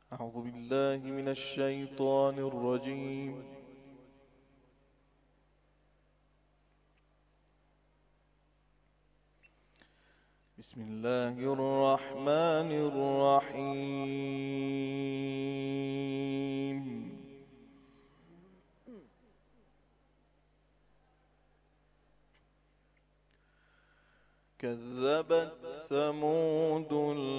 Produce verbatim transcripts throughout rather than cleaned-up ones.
أعوذ بالله من الشيطان الرجيم. بسم الله الرحمن الرحيم. كذبت ثمود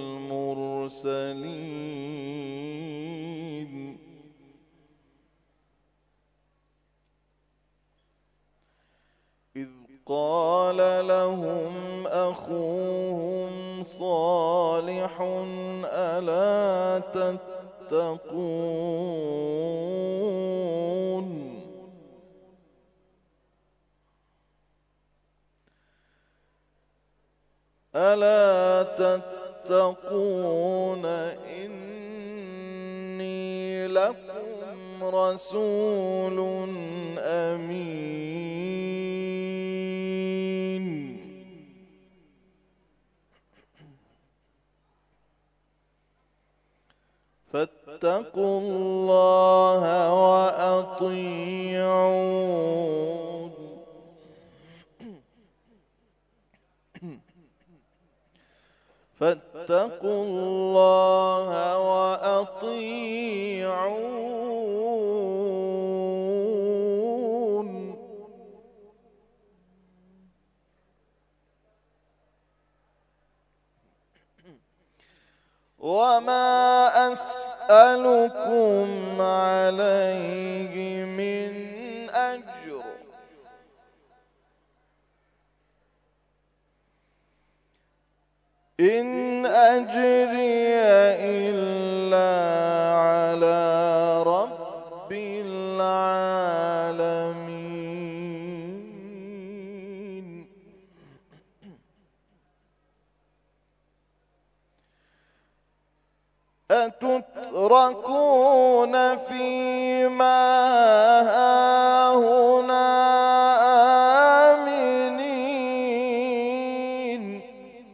المرسلين إذ قال لهم أخوهم صالح ألا تتقون ألا تتقون إني لكم رسول أمين فاتقوا الله وأطيعون فاتقوا الله وأطيعون وما أسألكم عليه من أجر إن أجري إلا على رب العالمين أتتركون فيما هاهنا آمنين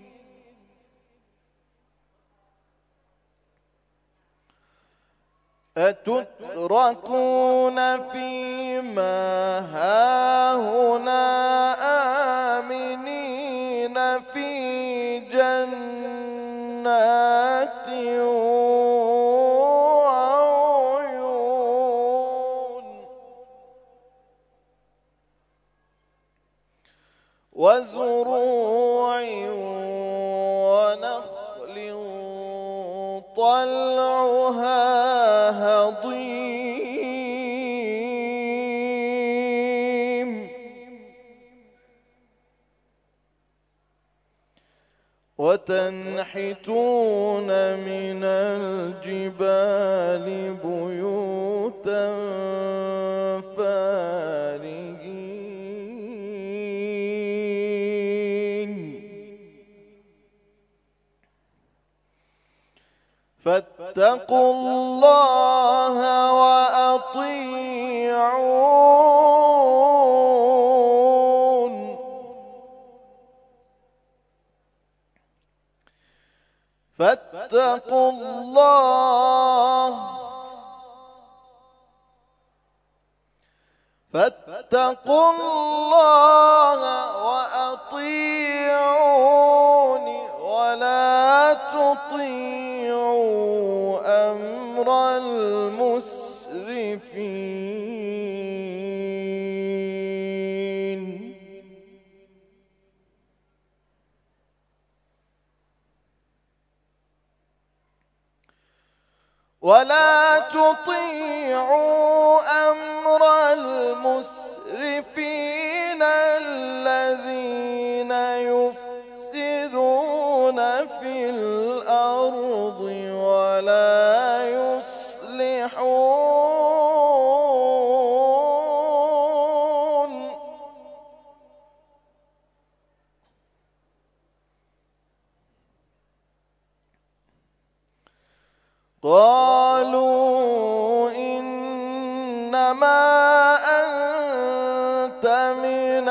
أتتركون فيما هاهنا آمنين في جنات وعيون وزروع ونخل طلعها هضيم وتنحتون من الجبال بيوتا فارهين فاتقوا الله وأطيعون فاتقوا الله فاتقوا الله وأطيعون ولا تطيعوا أمر المسرفين ولا تطيعوا أمر المسرفين الذين يفسدون في الأرض ولا يصلحون قالوا إنما أنت من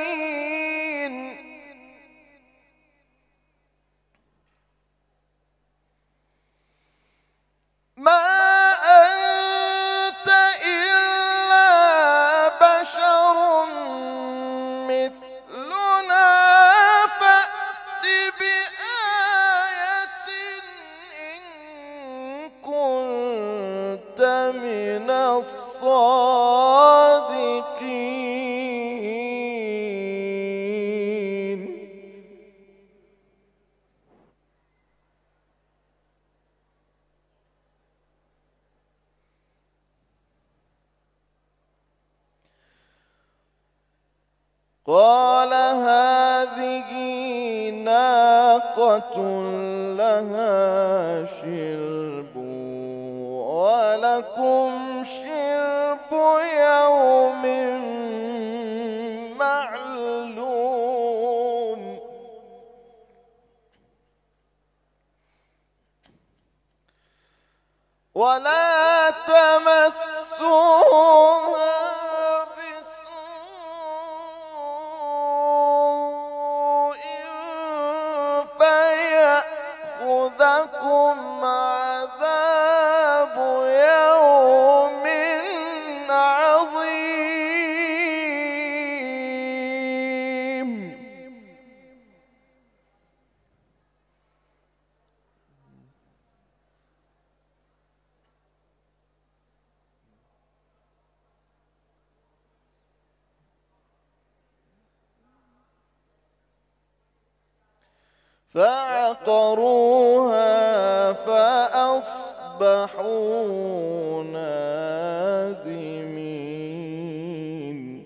المسحرين كنت من الصادقين. قال هذه ناقة لها شرب ولكم شرب يوم معلوم. ولا تمسوها فيأخذكم عذاب يوم عظيم. فعقروها فأصبحوا نادمين.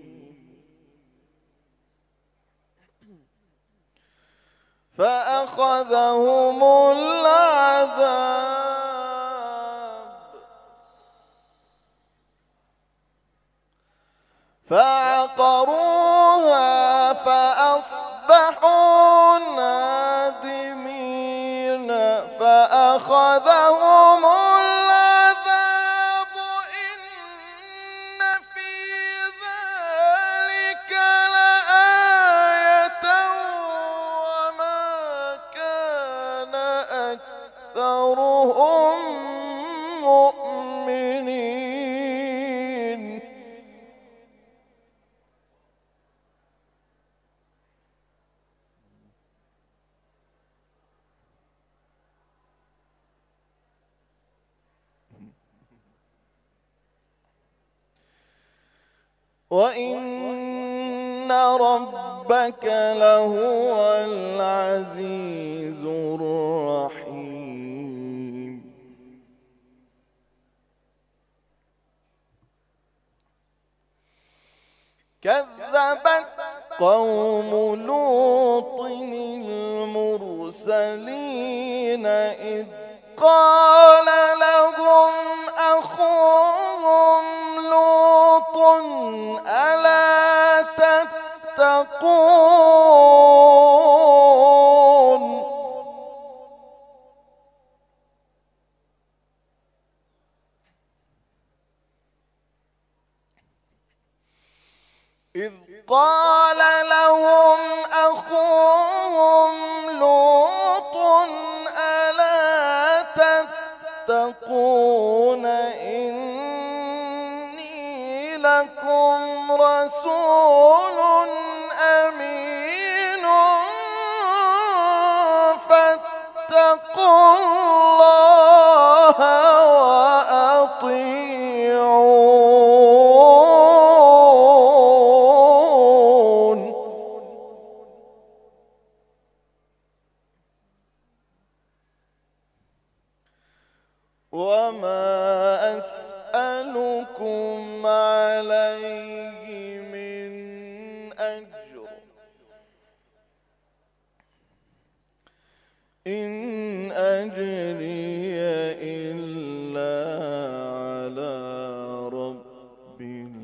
فأخذهم العذاب فعقروها فأصبحوا نادمين. فأخذهم العذاب إن في ذلك لآية وما كان أكثرهم مؤمنين. وإن ربك لهو العزيز الرحيم. كذبت قوم لوط المرسلين إذ قال لهم أخوهم لوط ألا تتقون. إذ قال لهم أخوهم لوط ألا تتقون إني لكم رسول أمين فاتقوا الله وأطيعون. وما أسألكم عليه من أجر إن أجري إلا على رب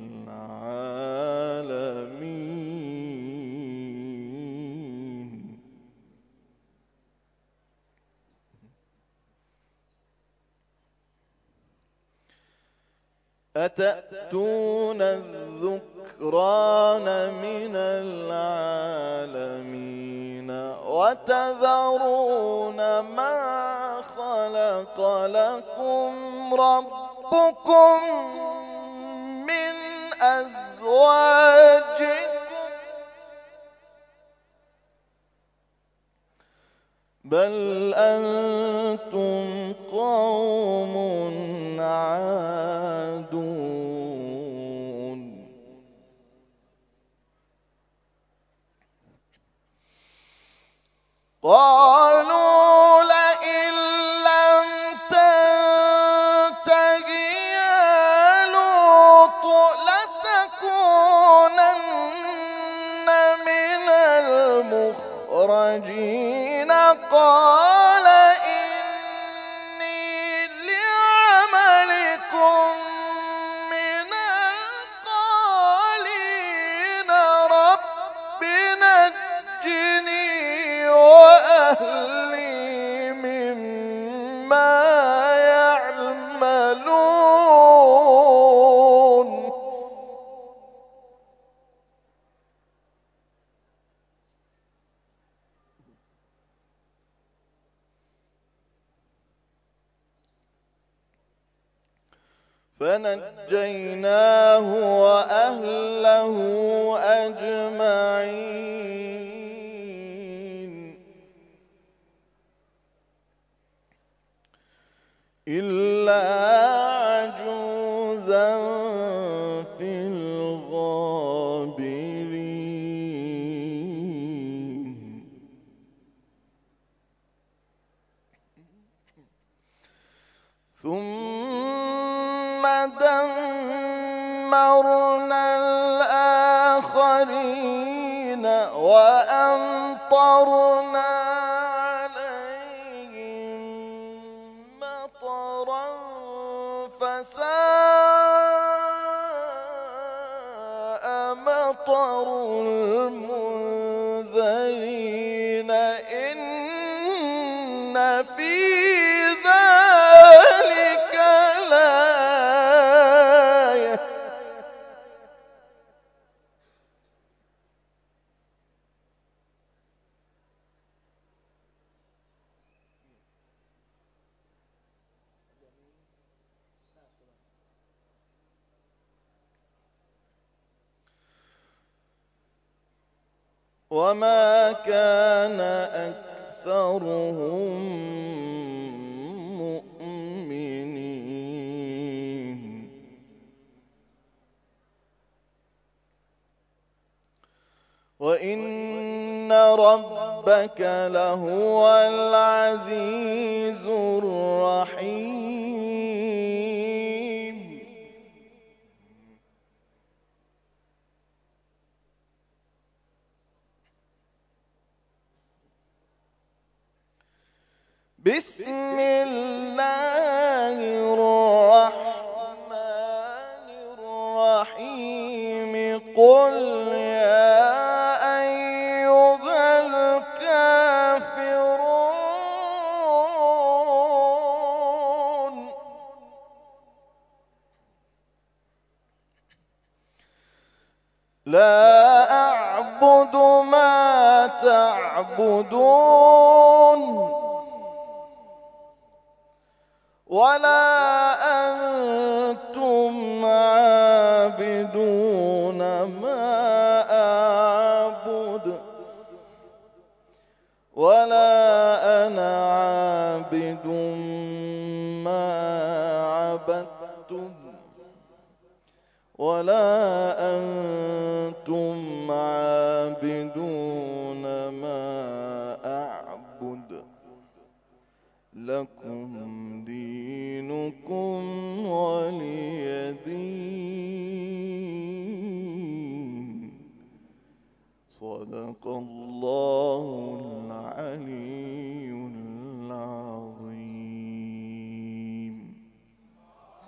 العالمين. أتأتون الذكران من العالمين وتذرون ما خلق لكم ربكم من أزواجكم بل أنتم قوم عادون. قالوا لئن لم تنته يا لوط لتكونن من المخرجين قال إني لعملكم من القالين رب نجني وأهلي مما يعملون فنجيناه وأهله أجمعين إلا عجوزا في الغابرين ثم دمرنا الآخرين وأمطرنا عليهم مطرا فساء مطر المنذرين إن في ذلك لآية وما كان أكثرهم مؤمنين وإن ربك لهو العزيز الرحيم بسم الله الرحمن الرحيم قل يا أيها الكافرون لا أعبد ما تعبدون ولا أنتم عابدون ما أعبد ولا أنا عابد ما عبدتم ولا أنتم عابدون ما أعبد لكم دينكم ولي دين صدق الله العليم